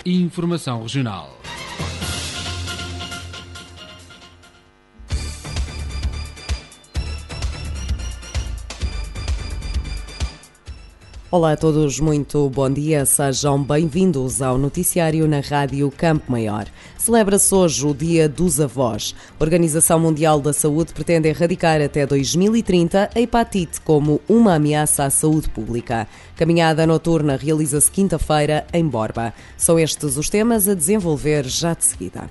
Informação regional. Olá a todos, muito bom dia, sejam bem-vindos ao noticiário na Rádio Campo Maior. Celebra-se hoje o Dia dos Avós. A Organização Mundial da Saúde pretende erradicar até 2030 a hepatite como uma ameaça à saúde pública. Caminhada noturna realiza-se quinta-feira em Borba. São estes os temas a desenvolver já de seguida.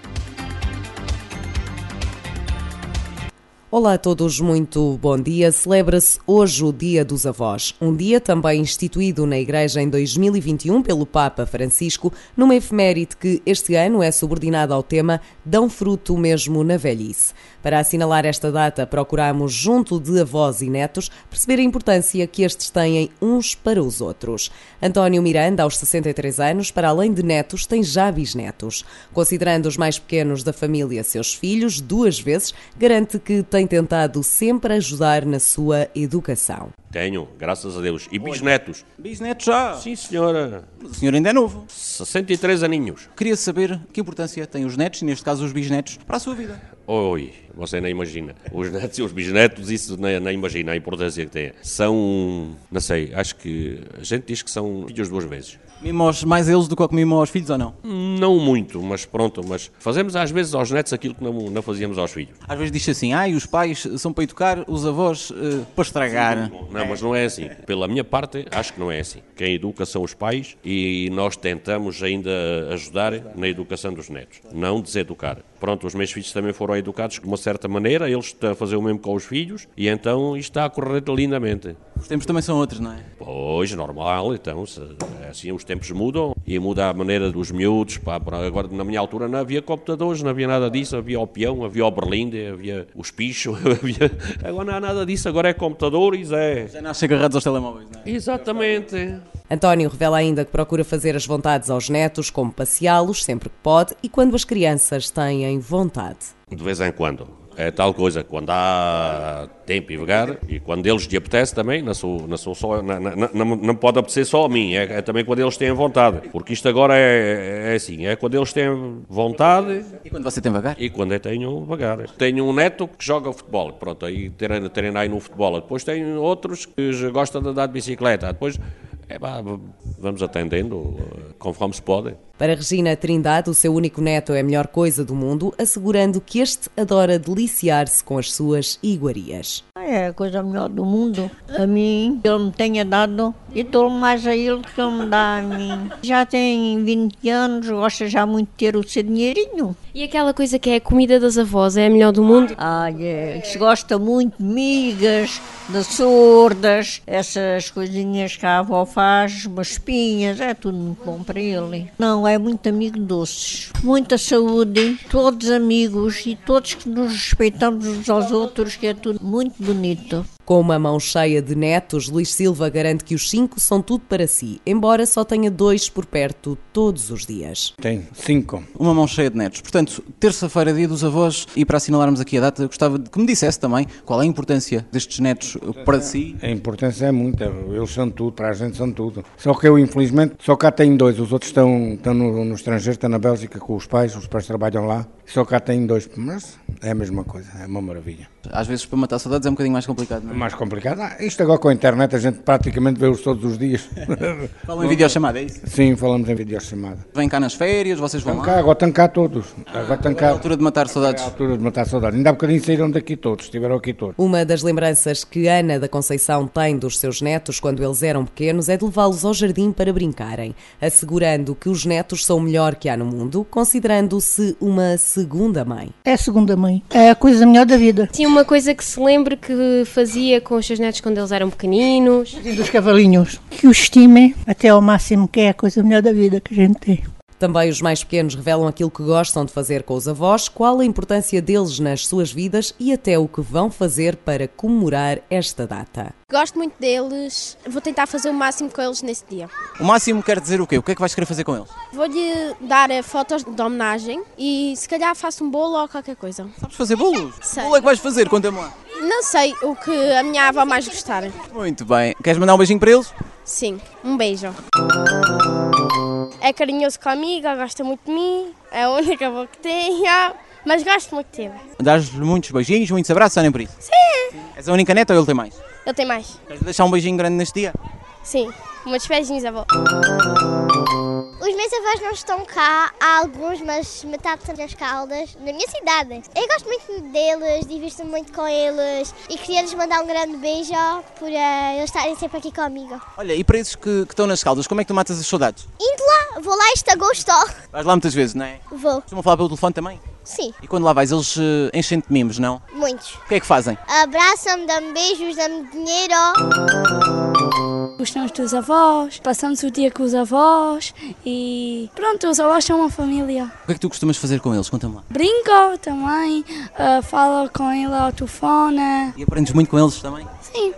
Olá a todos, muito bom dia. Celebra-se hoje o Dia dos Avós, um dia também instituído na Igreja em 2021 pelo Papa Francisco, numa efeméride que este ano é subordinada ao tema Dão fruto mesmo na velhice. Para assinalar esta data, procuramos, junto de avós e netos, perceber a importância que estes têm uns para os outros. António Miranda, aos 63 anos, para além de netos, tem já bisnetos. Considerando os mais pequenos da família seus filhos, 2 vezes, garante que tem tentado sempre ajudar na sua educação. Tenho, graças a Deus. E bisnetos. Bisnetos já? Sim, senhora. O senhor ainda é novo. 63 aninhos. Queria saber que importância têm os netos, neste caso os bisnetos, para a sua vida. Oi, você nem imagina. Os netos e os bisnetos, isso nem imagina a importância que têm. São, não sei, acho que a gente diz que são filhos 2 vezes. Mimos mais eles do que mimos aos filhos ou não? Não muito, mas pronto, mas fazemos às vezes aos netos aquilo que não fazíamos aos filhos. Às vezes diz assim, os pais são para educar, os avós para estragar. Não, mas não é assim. Pela minha parte, acho que não é assim. Quem educa são os pais e nós tentamos ainda ajudar na educação dos netos, não deseducar. Pronto, os meus filhos também foram educados de uma certa maneira, eles estão a fazer o mesmo com os filhos e então isto está a correr lindamente. Os tempos também são outros, não é? Pois, normal, então, assim os tempos mudam e muda a maneira dos miúdos. Agora, na minha altura, não havia computadores, não havia nada disso, havia o peão, havia o berlinde, havia os pichos, agora não há nada disso, agora é computadores, Já nascem agarrados aos telemóveis, não é? Exatamente. António revela ainda que procura fazer as vontades aos netos, como passeá-los sempre que pode e quando as crianças têm vontade. De vez em quando. É tal coisa, quando há tempo e vagar, e quando eles lhe apetece também, não pode apetecer só a mim, é também quando eles têm vontade, porque isto agora é assim, é quando eles têm vontade... E quando você tem vagar? E quando eu tenho vagar. Tenho um neto que joga futebol, pronto, aí treina aí no futebol, depois tenho outros que gostam de andar de bicicleta, depois... vamos atendendo conforme se pode. Para Regina Trindade, o seu único neto é a melhor coisa do mundo, assegurando que este adora deliciar-se com as suas iguarias. É a coisa melhor do mundo. A mim, ele me tenha dado e dou mais a ele que ele me dá a mim. Já tem 20 anos, gosta já muito de ter o seu dinheirinho. E aquela coisa que é a comida das avós, é a melhor do mundo? Se gosta muito de migas, de sordas, essas coisinhas que a avó faz, umas espinhas, é tudo muito bom para ele. Não, é muito amigo de doces. Muita saúde, todos amigos e todos que nos respeitamos uns aos outros, que é tudo muito bonito. Com uma mão cheia de netos, Luís Silva garante que os 5 são tudo para si, embora só tenha 2 por perto todos os dias. Tem 5. Uma mão cheia de netos. Portanto, terça-feira, Dia dos Avós, e para assinalarmos aqui a data, gostava de que me dissesse também qual é a importância destes netos para si. A importância é muita, eles são tudo, para a gente são tudo. Só que eu, infelizmente, só cá tenho 2, os outros estão no estrangeiro, estão na Bélgica com os pais trabalham lá, só cá tenho 2, mas é a mesma coisa, é uma maravilha. Às vezes para matar saudades é um bocadinho mais complicado, não é? Mais complicado. Isto agora com a internet a gente praticamente vê-os todos os dias. Falam em videochamada, é isso? Sim, falamos em videochamada. Vêm cá nas férias, vocês vão lá? Agora estão cá todos. É a altura de matar saudades. É a altura de matar saudades. Ainda há bocadinho saíram daqui todos, estiveram aqui todos. Uma das lembranças que Ana da Conceição tem dos seus netos quando eles eram pequenos é de levá-los ao jardim para brincarem, assegurando que os netos são o melhor que há no mundo, considerando-se uma segunda mãe. É a segunda mãe. É a coisa melhor da vida. Tinha uma coisa que se lembre que fazia com os seus netos quando eles eram pequeninos. E dos cavalinhos. Que os estimem até ao máximo, que é a coisa melhor da vida que a gente tem. Também os mais pequenos revelam aquilo que gostam de fazer com os avós, qual a importância deles nas suas vidas e até o que vão fazer para comemorar esta data. Gosto muito deles, vou tentar fazer o máximo com eles nesse dia. O máximo quer dizer o quê? O que é que vais querer fazer com eles? Vou-lhe dar fotos de homenagem e se calhar faço um bolo ou qualquer coisa. Sabes fazer bolos? Sei. Que bolo é que vais fazer? Conta-me lá. Não sei, o que a minha avó mais gostar. Muito bem. Queres mandar um beijinho para eles? Sim, um beijo. É carinhoso comigo, gosta muito de mim, é a única avó que tenho, mas gosto muito dele. Dás-lhe muitos beijinhos, muitos abraços, ou nem por isso? Sim. És a única neta ou ele tem mais? Ele tem mais. Queres deixar um beijinho grande neste dia? Sim, muitos beijinhos, avó. Os meus avós não estão cá, há alguns, mas metade são das Caldas, na minha cidade. Eu gosto muito deles, divirto-me muito com eles e queria-lhes mandar um grande beijo por eles estarem sempre aqui comigo. Olha, e para esses que estão nas Caldas, como é que tu matas as saudades? Indo lá, vou lá este agosto. Vais lá muitas vezes, não é? Vou. Costumam falar pelo telefone também? Sim. E quando lá vais, eles enchem-te de mimos, não? Muitos. O que é que fazem? Abraçam-me, dão-me beijos, dão-me dinheiro. Gostamos dos avós, passamos o dia com os avós e pronto, os avós são uma família. O que é que tu costumas fazer com eles? Conta-me lá. Brinco também, falo com ele ao telefone. E aprendes muito com eles também? Sim.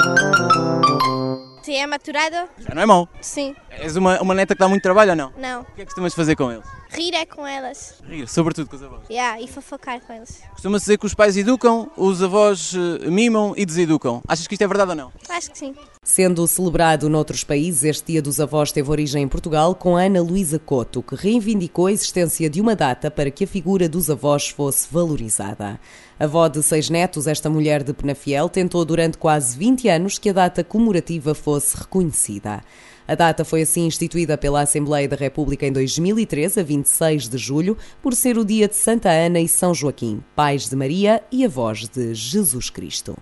Sim, é maturado? Já não é mau? Sim. És uma neta que dá muito trabalho ou não? Não. O que é que costumas fazer com eles? Rir é com elas. Rir, sobretudo com os avós. E fofocar com eles. Costuma-se dizer que os pais educam, os avós mimam e deseducam. Achas que isto é verdade ou não? Acho que sim. Sendo celebrado noutros países, este Dia dos Avós teve origem em Portugal com Ana Luísa Couto, que reivindicou a existência de uma data para que a figura dos avós fosse valorizada. Avó de 6 netos, esta mulher de Penafiel tentou durante quase 20 anos que a data comemorativa fosse reconhecida. A data foi assim instituída pela Assembleia da República em 2013, a 26 de julho, por ser o dia de Santa Ana e São Joaquim, pais de Maria e avós de Jesus Cristo.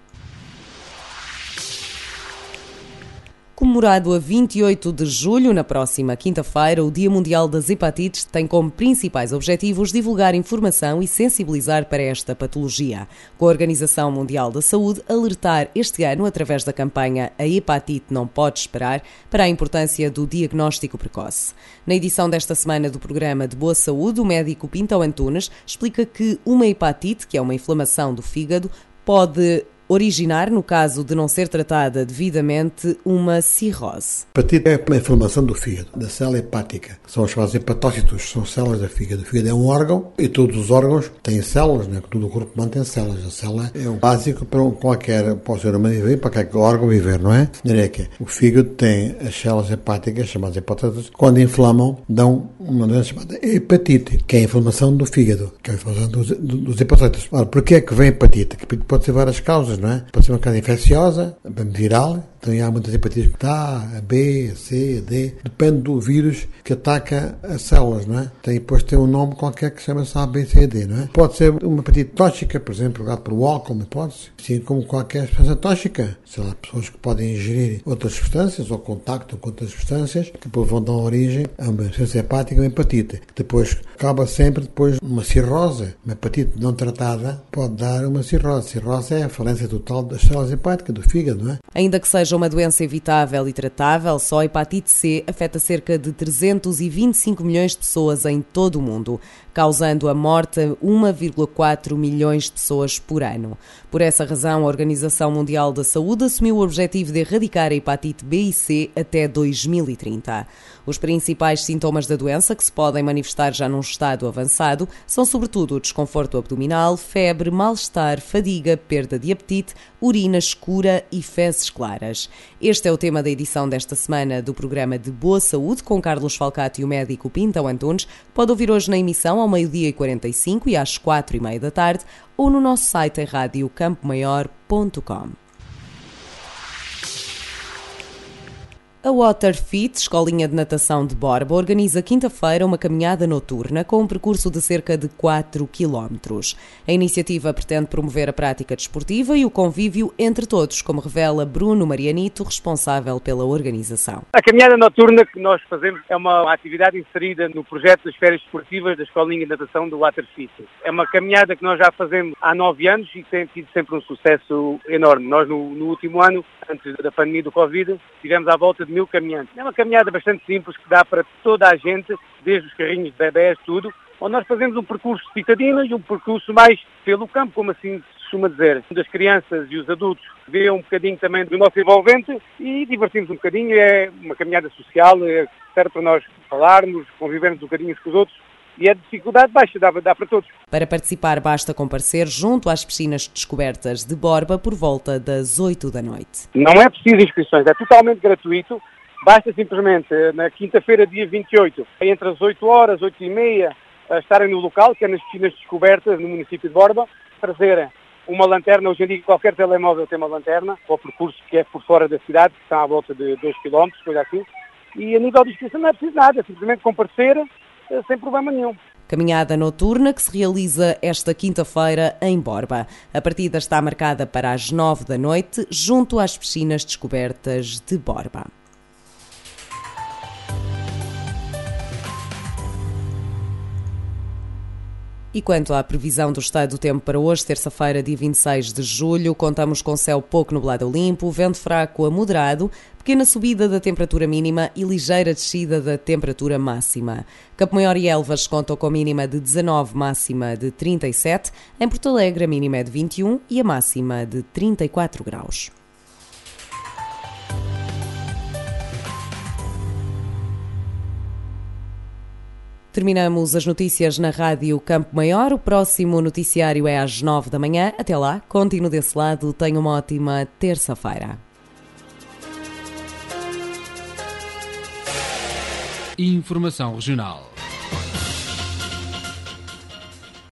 Comemorado a 28 de julho, na próxima quinta-feira, o Dia Mundial das Hepatites tem como principais objetivos divulgar informação e sensibilizar para esta patologia. Com a Organização Mundial da Saúde, alertar este ano, através da campanha A Hepatite Não Pode Esperar, para a importância do diagnóstico precoce. Na edição desta semana do programa de Boa Saúde, o médico Pinto Antunes explica que uma hepatite, que é uma inflamação do fígado, pode originar, no caso de não ser tratada devidamente, uma cirrose. A hepatite é uma inflamação do fígado, da célula hepática. São os chamados hepatócitos, são células do fígado. O fígado é um órgão e todos os órgãos têm células, né? Todo o corpo humano tem células. A célula é o básico para qualquer ser humano viver, para qualquer órgão viver, não é? O fígado tem as células hepáticas, chamadas hepatócitos, quando inflamam, dão uma doença chamada hepatite, que é a inflamação do fígado, que é a inflamação dos hepatócitos. Ora, porquê é que vem hepatite? A hepatite pode ter várias causas, não é? Pode ser uma causa infecciosa, viral, então há muitas hepatites A, B, C, D, depende do vírus que ataca as células, não é? Depois tem um nome qualquer que chama-se A, B, C, D, não é? Pode ser uma hepatite tóxica, por exemplo, provocada por álcool, uma hipótese, assim como qualquer substância tóxica. Sei lá, pessoas que podem ingerir outras substâncias ou contactam com outras substâncias que depois vão dar origem a uma doença hepática, uma hepatite. Depois acaba sempre depois uma cirrose. Uma hepatite não tratada pode dar uma cirrose. Cirrose é a falência total das células hepáticas, do fígado, não é? Ainda que seja uma doença evitável e tratável, só a hepatite C afeta cerca de 325 milhões de pessoas em todo o mundo, causando a morte a 1,4 milhões de pessoas por ano. Por essa razão, a Organização Mundial da Saúde assumiu o objetivo de erradicar a hepatite B e C até 2030. Os principais sintomas da doença, que se podem manifestar já num estado avançado, são sobretudo o desconforto abdominal, febre, mal-estar, fadiga, perda de apetite, urina escura e fezes claras. Este é o tema da edição desta semana do programa de Boa Saúde, com Carlos Falcato e o médico Pinto Antunes. Pode ouvir hoje na emissão ao 12h45 e às 4h30 da tarde, ou no nosso site em radiocampomaior.com. A Waterfit, escolinha de natação de Borba, organiza quinta-feira uma caminhada noturna com um percurso de cerca de 4 km. A iniciativa pretende promover a prática desportiva e o convívio entre todos, como revela Bruno Marianito, responsável pela organização. A caminhada noturna que nós fazemos é uma atividade inserida no projeto das férias desportivas da escolinha de natação do Waterfit. É uma caminhada que nós já fazemos há 9 anos e tem tido sempre um sucesso enorme. Nós, no último ano, antes da pandemia do Covid, tivemos à volta de 1000 caminhantes. É uma caminhada bastante simples que dá para toda a gente, desde os carrinhos de bebés, tudo, onde nós fazemos um percurso citadino e um percurso mais pelo campo, como assim se costuma dizer. As crianças e os adultos veem um bocadinho também do nosso envolvente e divertimos um bocadinho. É uma caminhada social, serve para nós falarmos, convivermos um bocadinho uns com os outros. E é de dificuldade baixa, dá para todos. Para participar basta comparecer junto às piscinas descobertas de Borba por volta das 8 da noite. Não é preciso inscrições, é totalmente gratuito Basta simplesmente, na quinta-feira, dia 28, entre as 8 horas, 8h30, estarem no local, que é nas piscinas descobertas no município de Borba, trazerem uma lanterna. Hoje em dia qualquer telemóvel tem uma lanterna, para o percurso que é por fora da cidade, que está à volta de 2 km, coisa assim. E a nível de inscrição não é preciso nada, é simplesmente comparecer sem problema nenhum. Caminhada noturna que se realiza esta quinta-feira em Borba. A partida está marcada para as 9 da noite, junto às piscinas descobertas de Borba. E quanto à previsão do estado do tempo para hoje, terça-feira, dia 26 de julho, contamos com céu pouco nublado ou limpo, vento fraco a moderado, pequena subida da temperatura mínima e ligeira descida da temperatura máxima. Campo Maior e Elvas contam com a mínima de 19, máxima de 37. Em Porto Alegre, a mínima é de 21 e a máxima de 34 graus. Terminamos as notícias na Rádio Campo Maior. O próximo noticiário é às 9 da manhã. Até lá, continue desse lado. Tenha uma ótima terça-feira. Informação regional.